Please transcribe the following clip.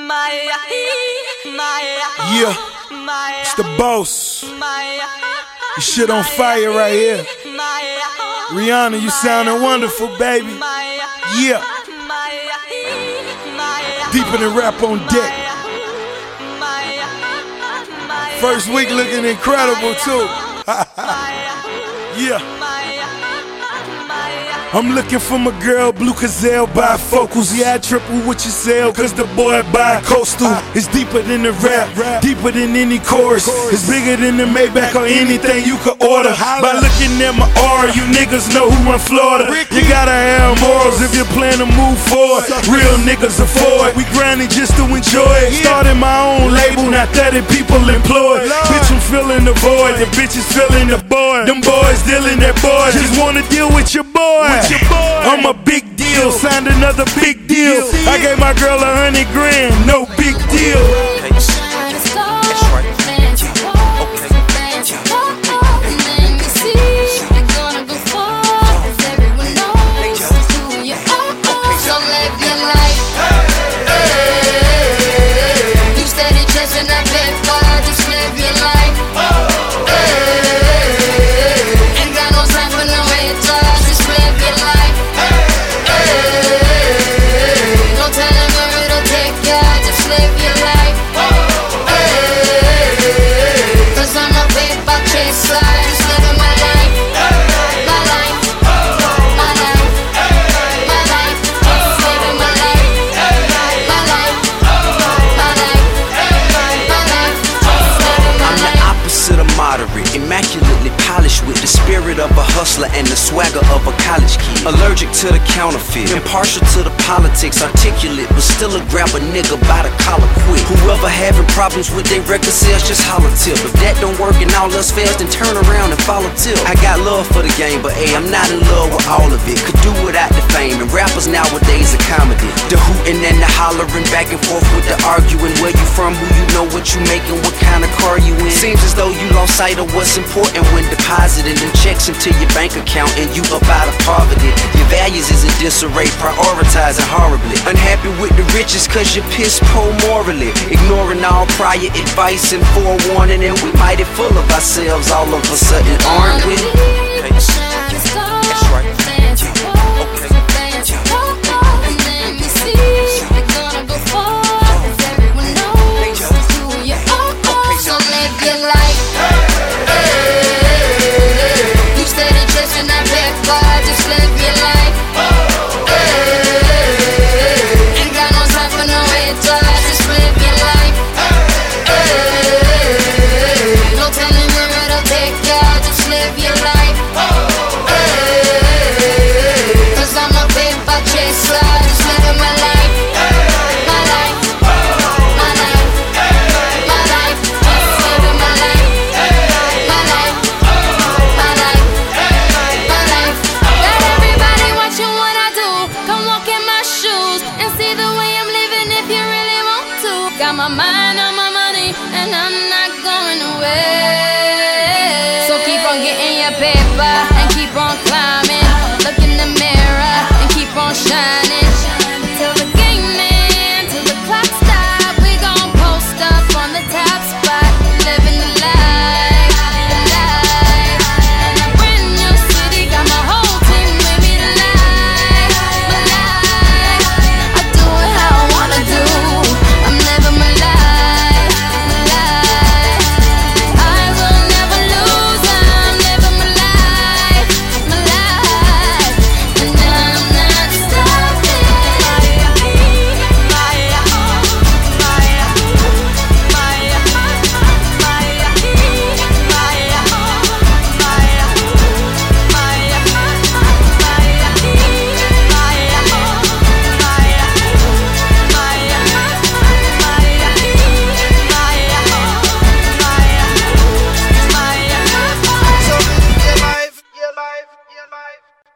Yeah, it's the boss. You shit on fire right here. Rihanna, you sounding wonderful, baby. Yeah. Deeper than rap on deck. First week looking incredible too. Yeah. I'm looking for my girl, Blue Gazelle, bifocals. Yeah, I triple what you sell, cause the boy bi-coastal. It's deeper than the rap, deeper than any chorus. It's bigger than the Maybach or anything you could order. By looking at my aura, you niggas know who run Florida. You gotta have morals if you plan to move forward. Real niggas afford, we grinding just to enjoy it. Started my own label, now 30 people employed. Bitch, I'm filling the void, the bitches filling the boy. Them boys dealing their boys, just wanna deal with your boy. I'm a big deal, signed another big deal. I gave my girl 100 grand, no big deal. Immaculately polished with the spirit of a hustler and the swagger of a college kid. Allergic to the counterfeit, impartial to the politics, articulate, but still a grab a nigga by the collar quick. Whoever having problems with their record sales, just holler tip. If that don't work and all else fails, then turn around and follow tip. I got love for the game, but hey, I'm not in love with all of it. Could do without the fame, and rappers nowadays are comedy. The hooting and the hollering, back and forth with the arguing. Where you from, who you know, what you making, what kind of car you in. Seems as though you lost sight of what's important when depositing them checks into your bank account and you up out of poverty. Your values is in disarray, prioritizing horribly. Unhappy with the riches cause you're piss poor morally. Ignoring all prior advice and forewarning, and we mighty full of ourselves all of a sudden, aren't we? Got my mind on my money, and I'm not going away.